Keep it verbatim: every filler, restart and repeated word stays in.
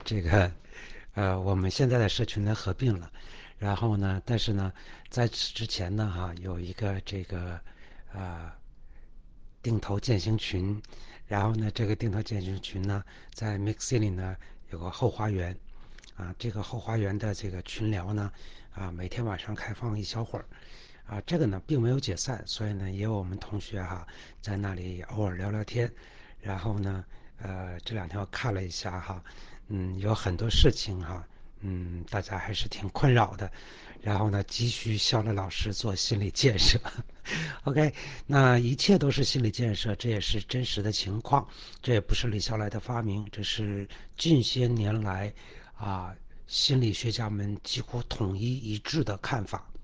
这个呃我们现在的社群呢合并了，然后呢，但是呢，在此之前呢哈有一个这个呃定投践行群，然后呢这个定投践行群呢在 Mixi 里呢有个后花园啊，这个后花园的这个群聊呢啊每天晚上开放一小会儿。啊，这个呢并没有解散，所以呢也有我们同学哈在那里偶尔聊聊天，然后呢呃这两天我看了一下哈，嗯有很多事情哈，嗯大家还是挺困扰的，然后呢急需肖乐老师做心理建设。OK，那一切都是心理建设，这也是真实的情况，这也不是李笑来的发明，这是近些年来啊心理学家们几乎统一一致的看法。